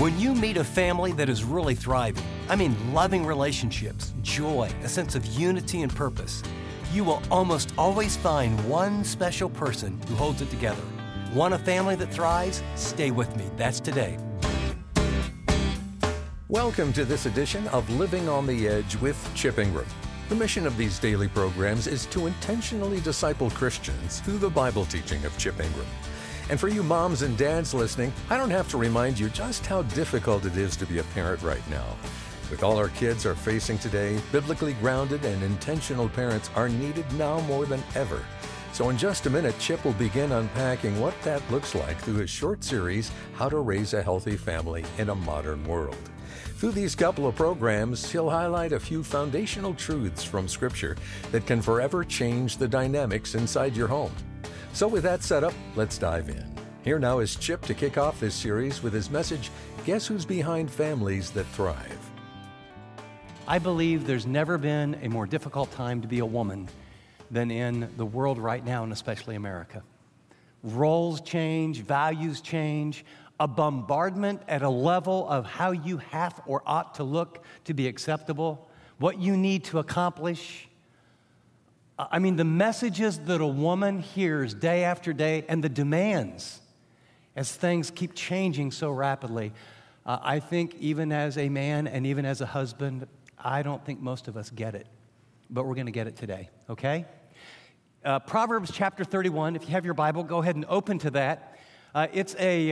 When you meet a family that is really thriving, I mean loving relationships, joy, a sense of unity and purpose, you will almost always find one special person who holds it together. Want a family that thrives? Stay with me. That's today. Welcome to this edition of Living on the Edge with Chip Ingram. The mission of these daily programs is to intentionally disciple Christians through the Bible teaching of Chip Ingram. And for you moms and dads listening, I don't have to remind you just how difficult it is to be a parent right now. With all our kids are facing today, biblically grounded and intentional parents are needed now more than ever. So in just a minute, Chip will begin unpacking what that looks like through his short series, How to Raise a Healthy Family in a Modern World. Through these couple of programs, he'll highlight a few foundational truths from Scripture that can forever change the dynamics inside your home. So with that set up, let's dive in. Here now is Chip to kick off this series with his message, Guess Who's Behind Families That Thrive? I believe there's never been a more difficult time to be a woman than in the world right now, and especially America. Roles change, values change, a bombardment at a level of how you have or ought to look to be acceptable, what you need to accomplish. I mean, the messages that a woman hears day after day and the demands as things keep changing so rapidly. I think even as a man and even as a husband, I don't think most of us get it, but we're going to get it today, okay? Proverbs chapter 31, if you have your Bible, go ahead and open to that. It's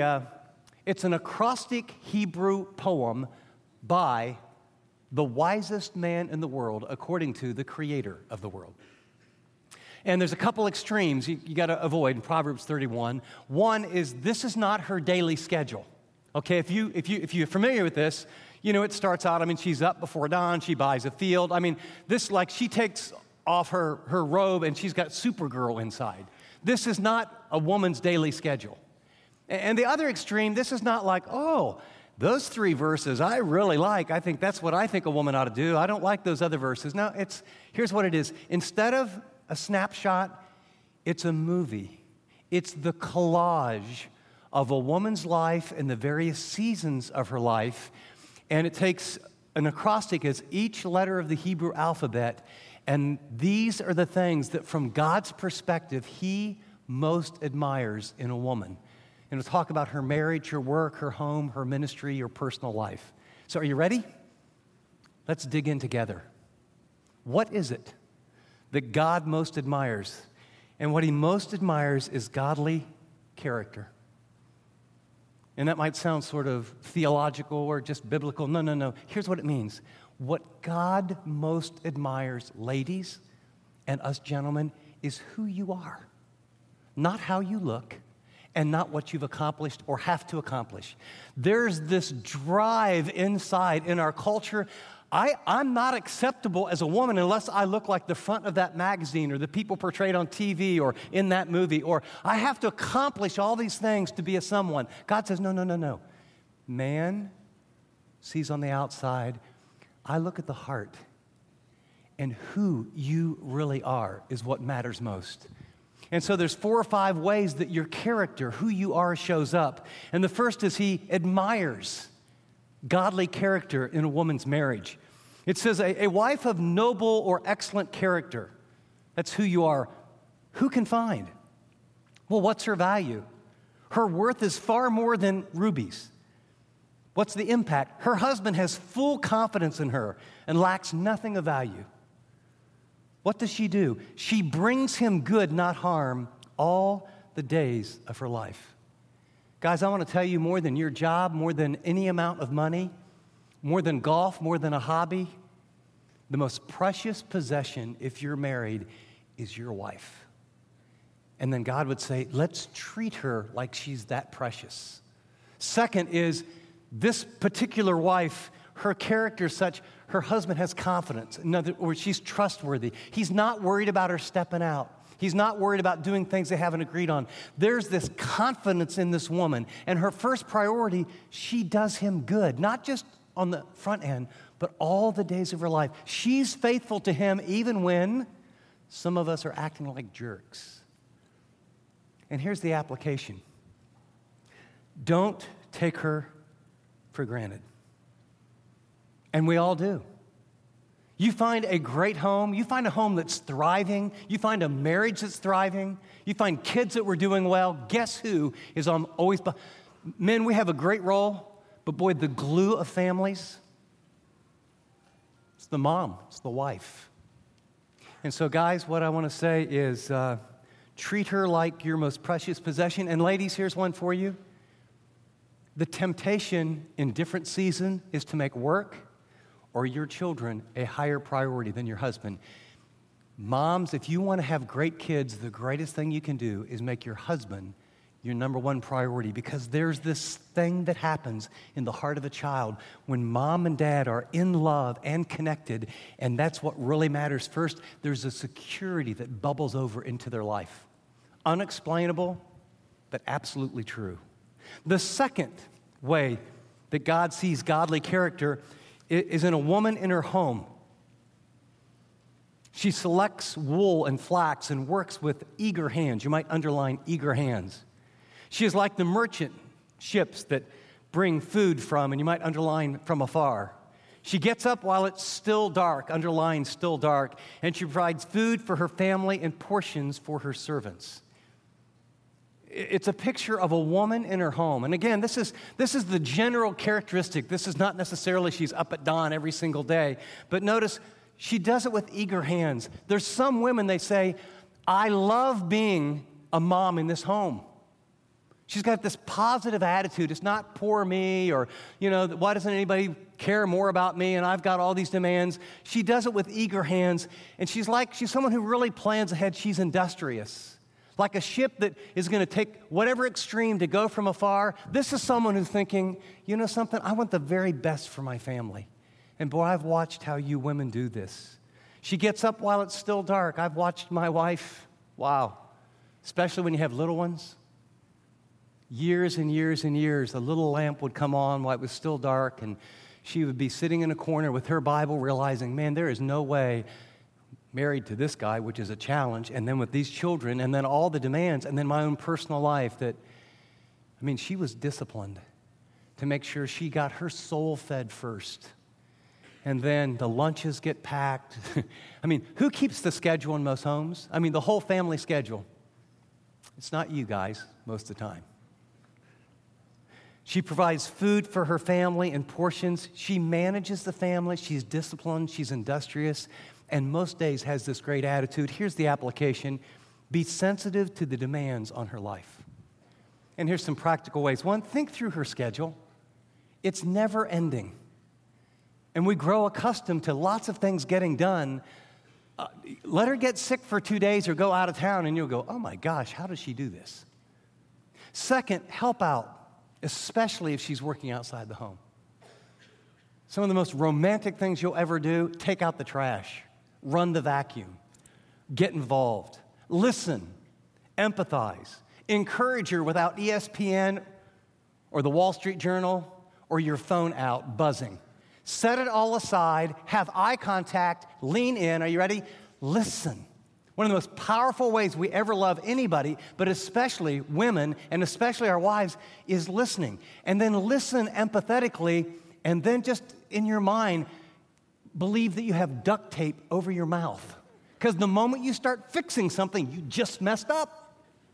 an acrostic Hebrew poem by the wisest man in the world, according to the creator of the world. And there's a couple extremes you got to avoid in Proverbs 31. One is this is not her daily schedule. Okay, if you're familiar with this, you know it starts out, I mean, she's up before dawn, she buys a field. I mean, this like she takes off her robe and she's got Supergirl inside. This is not a woman's daily schedule. And the other extreme, this is not like, oh, those 3 verses I really like. I think that's what I think a woman ought to do. I don't like those other verses. No, here's what it is. Instead of a snapshot, it's a movie. It's the collage of a woman's life and the various seasons of her life. And it takes an acrostic as each letter of the Hebrew alphabet. And these are the things that from God's perspective, He most admires in a woman. And we'll talk about her marriage, her work, her home, her ministry, her personal life. So are you ready? Let's dig in together. What is it that God most admires? And what He most admires is godly character. And that might sound sort of theological or just biblical. No. Here's what it means. What God most admires, ladies and us gentlemen, is who you are, not how you look, and not what you've accomplished or have to accomplish. There's this drive inside in our culture. I'm not acceptable as a woman unless I look like the front of that magazine or the people portrayed on TV or in that movie, or I have to accomplish all these things to be a someone. God says, no. Man sees on the outside. I look at the heart, and who you really are is what matters most. And so there's 4 or 5 ways that your character, who you are, shows up. And the first is He admires godly character in a woman's marriage. It says a wife of noble or excellent character. That's who you are. Who can find? Well, what's her value? Her worth is far more than rubies. What's the impact? Her husband has full confidence in her and lacks nothing of value. What does she do? She brings him good, not harm, all the days of her life. Guys, I want to tell you, more than your job, more than any amount of money, more than golf, more than a hobby, the most precious possession, if you're married, is your wife. And then God would say, let's treat her like she's that precious. Second is, this particular wife, her character is such, her husband has confidence. In other words, she's trustworthy. He's not worried about her stepping out. He's not worried about doing things they haven't agreed on. There's this confidence in this woman, and her first priority, she does him good, not just on the front end, but all the days of her life. She's faithful to him even when some of us are acting like jerks. And here's the application. Don't take her for granted. And we all do. You find a great home, you find a home that's thriving, you find a marriage that's thriving, you find kids that were doing well. Guess who is always behind? Men, we have a great role, but boy, the glue of families, it's the mom, it's the wife. And so, guys, what I want to say is treat her like your most precious possession. And ladies, here's one for you. The temptation in different seasons is to make work or your children a higher priority than your husband. Moms, if you want to have great kids, the greatest thing you can do is make your husband your number one priority, because there's this thing that happens in the heart of a child when mom and dad are in love and connected, and that's what really matters first. There's a security that bubbles over into their life. Unexplainable, but absolutely true. The second way that God sees godly character is in a woman in her home. She selects wool and flax and works with eager hands. You might underline eager hands. She is like the merchant ships that bring food from, and you might underline from afar. She gets up while it's still dark, underline still dark, and she provides food for her family and portions for her servants. It's a picture of a woman in her home. And again, this is the general characteristic. This is not necessarily she's up at dawn every single day. But notice, she does it with eager hands. There's some women, they say, I love being a mom in this home. She's got this positive attitude. It's not poor me, or, why doesn't anybody care more about me, and I've got all these demands. She does it with eager hands, and she's someone who really plans ahead. She's industrious. Like a ship that is going to take whatever extreme to go from afar. This is someone who's thinking, you know something, I want the very best for my family. And boy, I've watched how you women do this. She gets up while it's still dark. I've watched my wife, wow, especially when you have little ones. Years and years and years, a little lamp would come on while it was still dark, and she would be sitting in a corner with her Bible, realizing, man, there is no way married to this guy, which is a challenge, and then with these children, and then all the demands, and then my own personal life, she was disciplined to make sure she got her soul fed first. And then the lunches get packed. Who keeps the schedule in most homes? The whole family schedule. It's not you guys most of the time. She provides food for her family in portions. She manages the family. She's disciplined. She's industrious. And most days has this great attitude. Here's the application. Be sensitive to the demands on her life. And here's some practical ways. One, think through her schedule. It's never ending. And we grow accustomed to lots of things getting done. Let her get sick for 2 days or go out of town, and you'll go, oh my gosh, how does she do this? Second, help out, especially if she's working outside the home. Some of the most romantic things you'll ever do, take out the trash, run the vacuum, get involved, listen, empathize, encourage her without ESPN or the Wall Street Journal or your phone out buzzing. Set it all aside, have eye contact, lean in. Are you ready? Listen. One of the most powerful ways we ever love anybody, but especially women and especially our wives, is listening. And then listen empathetically, and then just in your mind, believe that you have duct tape over your mouth. Because the moment you start fixing something, you just messed up.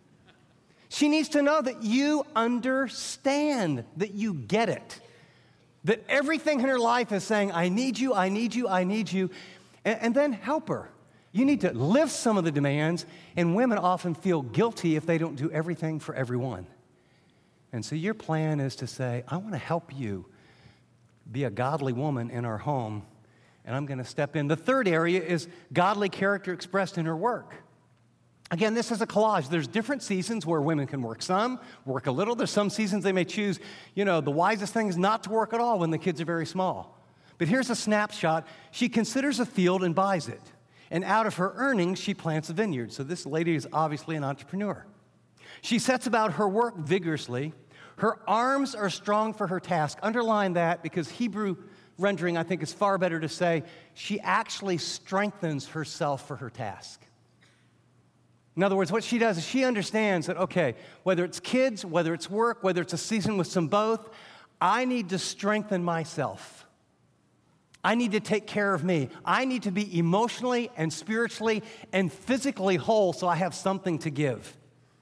She needs to know that you understand, that you get it. That everything in her life is saying, I need you, I need you, I need you. And then help her. You need to lift some of the demands, and women often feel guilty if they don't do everything for everyone. And so your plan is to say, I want to help you be a godly woman in our home, and I'm going to step in. The third area is godly character expressed in her work. Again, this is a collage. There's different seasons where women can work some, work a little. There's some seasons they may choose, the wisest thing is not to work at all when the kids are very small. But here's a snapshot. She considers a field and buys it. And out of her earnings, she plants a vineyard. So this lady is obviously an entrepreneur. She sets about her work vigorously. Her arms are strong for her task. Underline that, because Hebrew rendering, I think, is far better to say she actually strengthens herself for her task. In other words, what she does is she understands that, okay, whether it's kids, whether it's work, whether it's a season with some both, I need to strengthen myself. I need to take care of me. I need to be emotionally and spiritually and physically whole so I have something to give.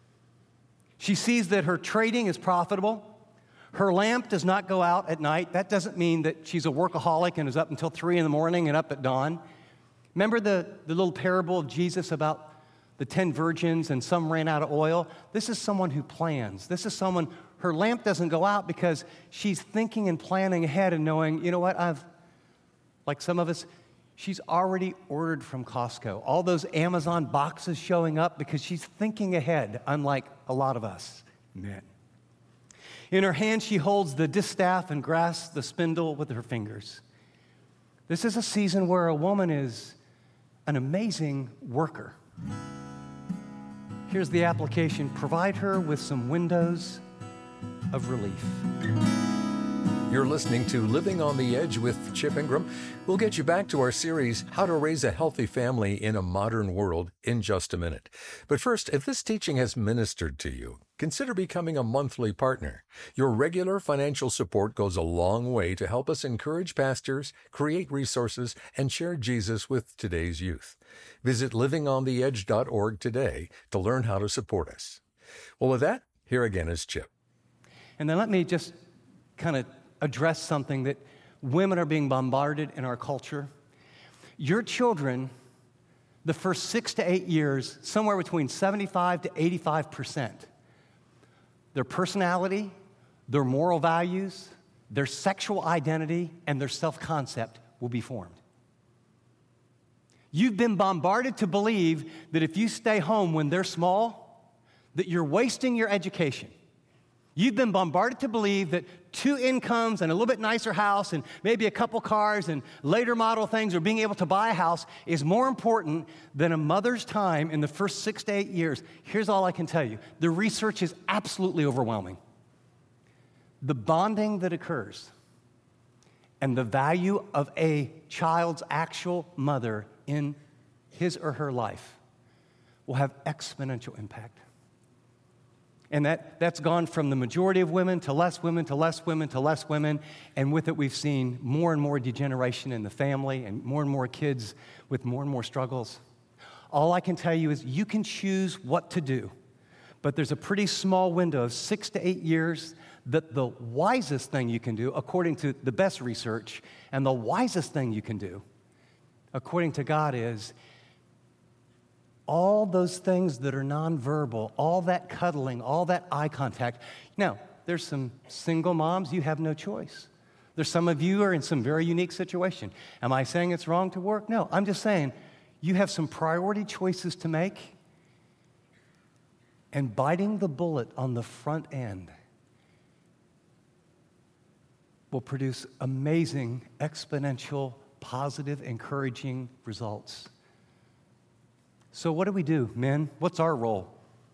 She sees that her trading is profitable. Her lamp does not go out at night. That doesn't mean that she's a workaholic and is up until 3 in the morning and up at dawn. Remember the little parable of Jesus about the 10 virgins and some ran out of oil? This is someone who plans. This is someone, her lamp doesn't go out because she's thinking and planning ahead and knowing, you know what, like some of us, she's already ordered from Costco. All those Amazon boxes showing up because she's thinking ahead, unlike a lot of us men. In her hand, she holds the distaff and grasps the spindle with her fingers. This is a season where a woman is an amazing worker. Here's the application. Provide her with some windows of relief. You're listening to Living on the Edge with Chip Ingram. We'll get you back to our series, How to Raise a Healthy Family in a Modern World, in just a minute. But first, if this teaching has ministered to you, consider becoming a monthly partner. Your regular financial support goes a long way to help us encourage pastors, create resources, and share Jesus with today's youth. Visit livingontheedge.org today to learn how to support us. Well, with that, here again is Chip. And then let me just kind of address something that women are being bombarded in our culture. Your children, the first 6 to 8 years, somewhere between 75 to 85%, their personality, their moral values, their sexual identity, and their self-concept will be formed. You've been bombarded to believe that if you stay home when they're small, that you're wasting your education. You've been bombarded to believe that 2 incomes and a little bit nicer house and maybe a couple cars and later model things or being able to buy a house is more important than a mother's time in the first 6 to 8 years. Here's all I can tell you. The research is absolutely overwhelming. The bonding that occurs and the value of a child's actual mother in his or her life will have exponential impact. And that's gone from the majority of women to less women to less women to less women. And with it, we've seen more and more degeneration in the family and more kids with more and more struggles. All I can tell you is you can choose what to do. But there's a pretty small window of 6 to 8 years that the wisest thing you can do, according to the best research, and the wisest thing you can do, according to God, is all those things that are nonverbal, all that cuddling, all that eye contact. Now, there's some single moms, you have no choice. There's some of you who are in some very unique situation. Am I saying it's wrong to work? No, I'm just saying you have some priority choices to make, and biting the bullet on the front end will produce amazing, exponential, positive, encouraging results. So what do we do, men? What's our role?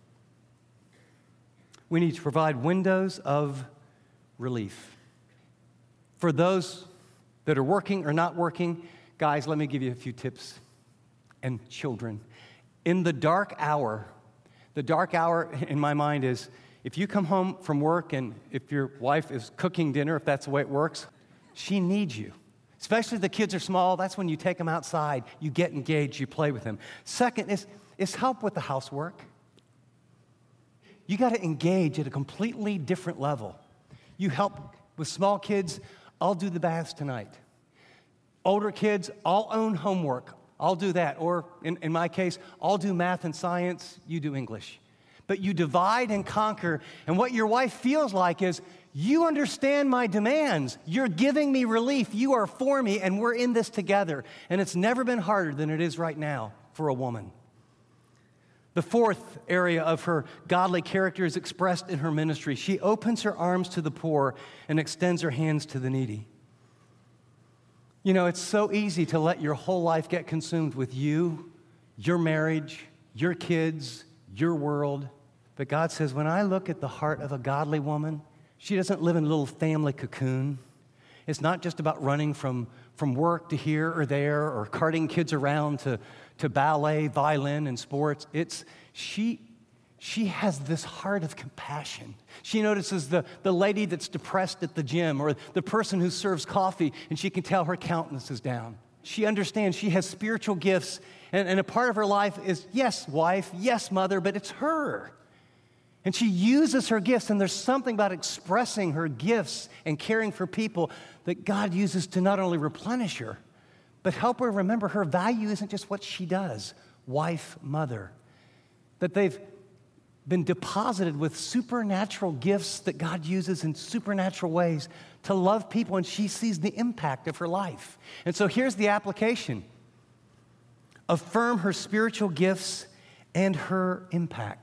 We need to provide windows of relief. For those that are working or not working, guys, let me give you a few tips. And children, in the dark hour in my mind is if you come home from work and if your wife is cooking dinner, if that's the way it works, she needs you. Especially if the kids are small, that's when you take them outside, you get engaged, you play with them. Second is help with the housework. You got to engage at a completely different level. You help with small kids, I'll do the baths tonight. Older kids, I'll own homework. I'll do that. Or in my case, I'll do math and science, you do English. But you divide and conquer, and what your wife feels like is, you understand my demands. You're giving me relief. You are for me, and we're in this together. And it's never been harder than it is right now for a woman. The fourth area of her godly character is expressed in her ministry. She opens her arms to the poor and extends her hands to the needy. You know, it's so easy to let your whole life get consumed with you, your marriage, your kids, your world. But God says, when I look at the heart of a godly woman, she doesn't live in a little family cocoon. It's not just about running from work to here or there or carting kids around to ballet, violin, and sports. She she has this heart of compassion. She notices the lady that's depressed at the gym or the person who serves coffee, and she can tell her countenance is down. She understands she has spiritual gifts, and a part of her life is, yes, wife, yes, mother, but it's her. And she uses her gifts, and there's something about expressing her gifts and caring for people that God uses to not only replenish her, but help her remember her value isn't just what she does, wife, mother, that they've been deposited with supernatural gifts that God uses in supernatural ways to love people, and she sees the impact of her life. And so here's the application. Affirm her spiritual gifts and her impact.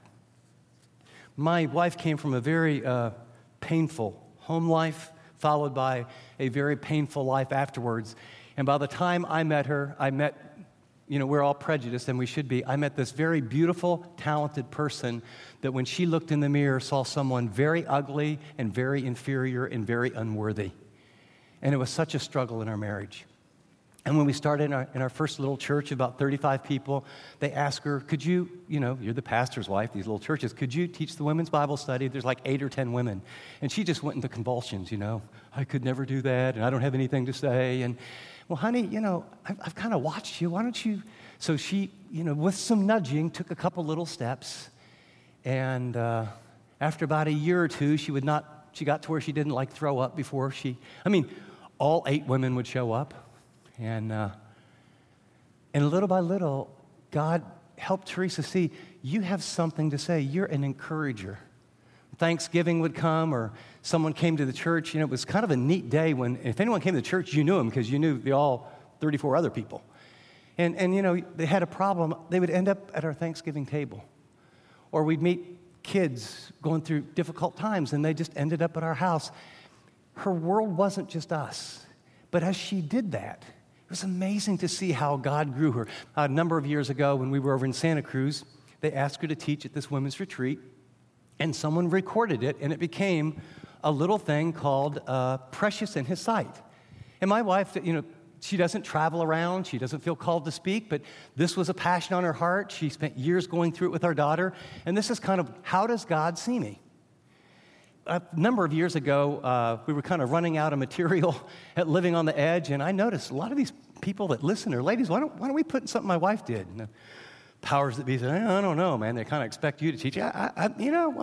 My wife came from a very painful home life, followed by a very painful life afterwards. And by the time I met her, we're all prejudiced, and we should be. I met this very beautiful, talented person that when she looked in the mirror, saw someone very ugly and very inferior and very unworthy. And it was such a struggle in our marriage. And when we started in our first little church, about 35 people, they asked her, could you, you're the pastor's wife, these little churches, could you teach the women's Bible study? There's like 8 or 10 women. And she just went into convulsions, I could never do that, and I don't have anything to say. And, well, honey, I've kind of watched you. Why don't you? So she, with some nudging, took a couple little steps. And after about a year or two, she got to where she didn't throw up before all 8 women would show up. And little by little, God helped Teresa see, you have something to say. You're an encourager. Thanksgiving would come, or someone came to the church. It was kind of a neat day when, if anyone came to the church, you knew them because you knew all 34 other people. And they had a problem. They would end up at our Thanksgiving table. Or we'd meet kids going through difficult times, and they just ended up at our house. Her world wasn't just us. But as she did that, it was amazing to see how God grew her. A number of years ago, when we were over in Santa Cruz, they asked her to teach at this women's retreat, and someone recorded it, and it became a little thing called Precious in His Sight. And my wife, she doesn't travel around. She doesn't feel called to speak, but this was a passion on her heart. She spent years going through it with our daughter, and this is kind of, how does God see me? A number of years ago, we were kind of running out of material at Living on the Edge, and I noticed a lot of these people that listen are ladies. Why don't we put in something my wife did? And the powers that be said, I don't know, man. They kind of expect you to teach. And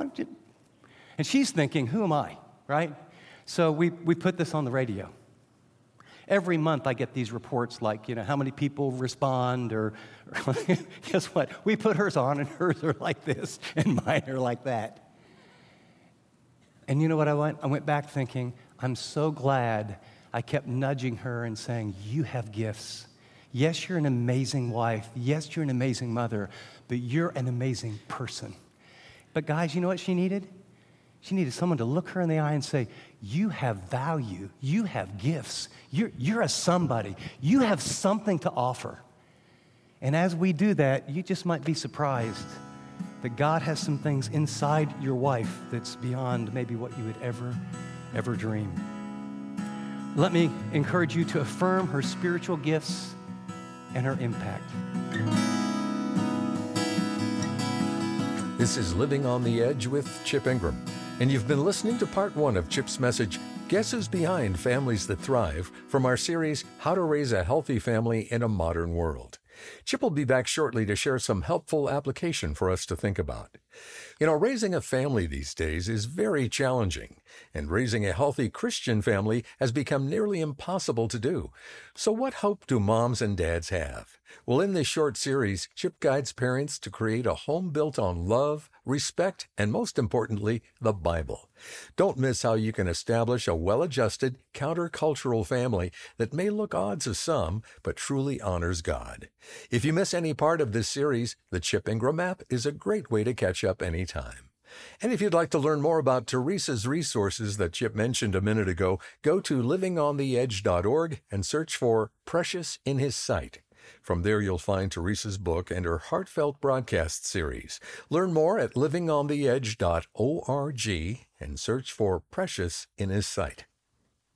she's thinking, who am I, right? So we put this on the radio. Every month I get these reports like, how many people respond, or guess what? We put hers on, and hers are like this, and mine are like that. And you know what I went back thinking, I'm so glad I kept nudging her and saying, you have gifts. Yes, you're an amazing wife. Yes, you're an amazing mother, but you're an amazing person. But guys, you know what she needed? She needed someone to look her in the eye and say, you have value. You have gifts. You're a somebody. You have something to offer. And as we do that, you just might be surprised that God has some things inside your wife that's beyond maybe what you would ever dream. Let me encourage you to affirm her spiritual gifts and her impact. This is Living on the Edge with Chip Ingram, and you've been listening to part 1 of Chip's message, Guess Who's Behind Families That Thrive, from our series, How to Raise a Healthy Family in a Modern World. Chip will be back shortly to share some helpful application for us to think about. Raising a family these days is very challenging, and raising a healthy Christian family has become nearly impossible to do. So what hope do moms and dads have? Well, in this short series, Chip guides parents to create a home built on love, respect, and most importantly, the Bible. Don't miss how you can establish a well-adjusted, countercultural family that may look odd to some, but truly honors God. If you miss any part of this series, the Chip Ingram app is a great way to catch up anytime. And if you'd like to learn more about Teresa's resources that Chip mentioned a minute ago, go to livingontheedge.org and search for Precious in His Sight. From there, you'll find Teresa's book and her heartfelt broadcast series. Learn more at livingontheedge.org and search for Precious in His Sight.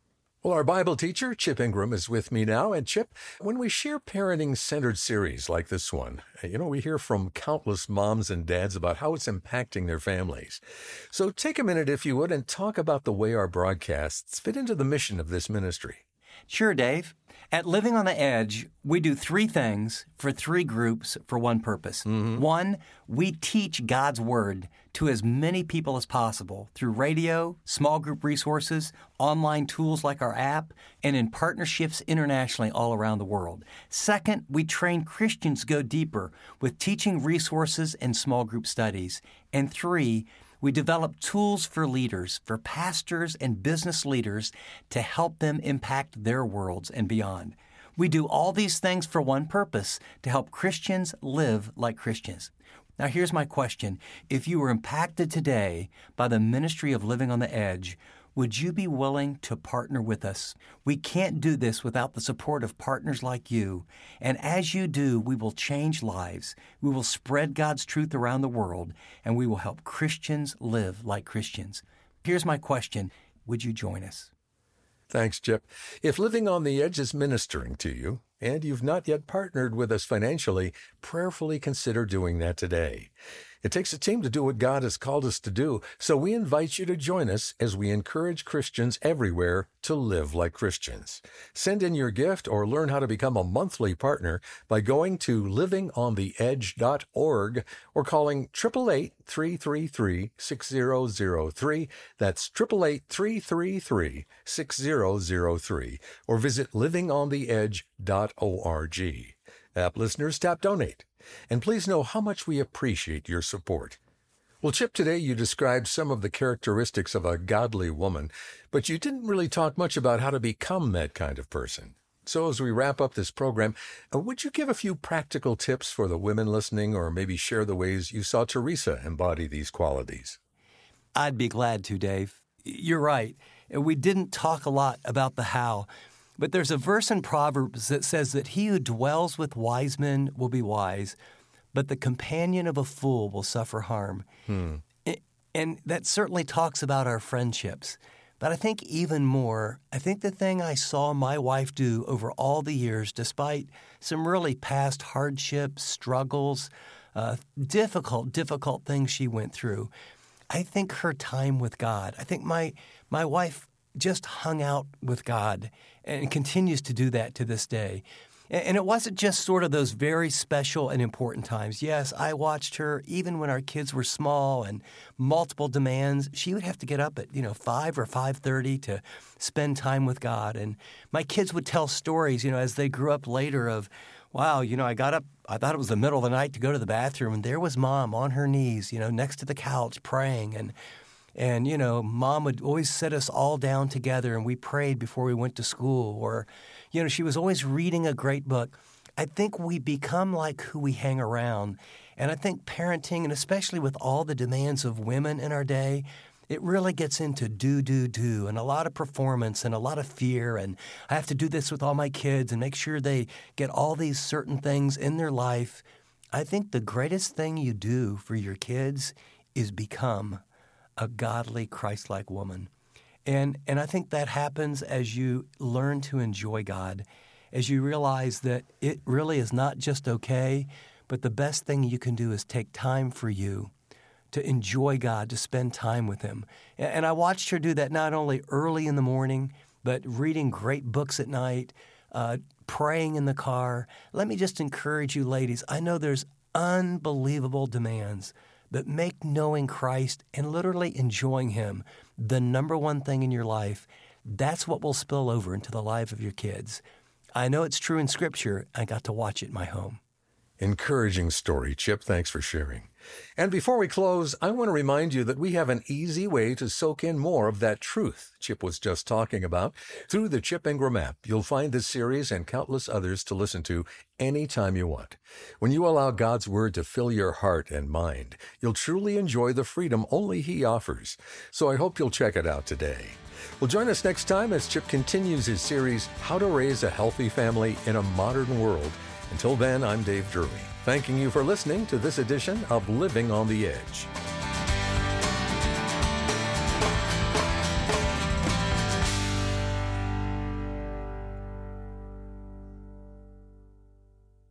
Well, our Bible teacher, Chip Ingram, is with me now. And Chip, when we share parenting-centered series like this one, we hear from countless moms and dads about how it's impacting their families. So take a minute, if you would, and talk about the way our broadcasts fit into the mission of this ministry. Sure, Dave. At Living on the Edge, we do three things for three groups for one purpose. One, we teach God's Word to as many people as possible through radio, small group resources, online tools like our app, and in partnerships internationally all around the world. Second, we train Christians to go deeper with teaching resources and small group studies. And three, we develop tools for leaders, for pastors and business leaders to help them impact their worlds and beyond. We do all these things for one purpose, to help Christians live like Christians. Now, here's my question. If you were impacted today by the ministry of Living on the Edge, would you be willing to partner with us? We can't do this without the support of partners like you. And as you do, we will change lives. We will spread God's truth around the world, and we will help Christians live like Christians. Here's my question. Would you join us? Thanks, Chip. If Living on the Edge is ministering to you, and you've not yet partnered with us financially, prayerfully consider doing that today. It takes a team to do what God has called us to do, so we invite you to join us as we encourage Christians everywhere to live like Christians. Send in your gift or learn how to become a monthly partner by going to livingontheedge.org or calling 888-333-6003. That's 888-333-6003. Or visit livingontheedge.org. App listeners, tap donate. And please know how much we appreciate your support. Well, Chip, today you described some of the characteristics of a godly woman, but you didn't really talk much about how to become that kind of person. So as we wrap up this program, would you give a few practical tips for the women listening, or maybe share the ways you saw Teresa embody these qualities? I'd be glad to, Dave. You're right. We didn't talk a lot about the how. But there's a verse in Proverbs that says that he who dwells with wise men will be wise, but the companion of a fool will suffer harm. And that certainly talks about our friendships. But I think even more, I think the thing I saw my wife do over all the years, despite some really past hardships, struggles, difficult things she went through, I think her time with God. I think my wife just hung out with God and continues to do that to this day. And it wasn't just sort of those very special and important times. Yes, I watched her even when our kids were small and multiple demands. She would have to get up at 5 or 5:30 to spend time with God. And my kids would tell stories, as they grew up later of, wow, I got up, I thought it was the middle of the night to go to the bathroom, and there was Mom on her knees, next to the couch praying. And Mom would always sit us all down together, and we prayed before we went to school. Or, she was always reading a great book. I think we become like who we hang around. And I think parenting, and especially with all the demands of women in our day, it really gets into do, and a lot of performance and a lot of fear. And I have to do this with all my kids and make sure they get all these certain things in their life. I think the greatest thing you do for your kids is become a godly, Christ-like woman. And I think that happens as you learn to enjoy God, as you realize that it really is not just okay, but the best thing you can do is take time for you, to enjoy God, to spend time with Him. And I watched her do that not only early in the morning, but reading great books at night, praying in the car. Let me just encourage you, ladies. I know there's unbelievable demands, but make knowing Christ and literally enjoying Him the number one thing in your life. That's what will spill over into the life of your kids. I know it's true in Scripture. I got to watch it in my home. Encouraging story, Chip. Thanks for sharing. And before we close, I want to remind you that we have an easy way to soak in more of that truth Chip was just talking about. Through the Chip Ingram app, you'll find this series and countless others to listen to anytime you want. When you allow God's Word to fill your heart and mind, you'll truly enjoy the freedom only He offers. So I hope you'll check it out today. Well, join us next time as Chip continues his series, How to Raise a Healthy Family in a Modern World. Until then, I'm Dave Drury, thanking you for listening to this edition of Living on the Edge.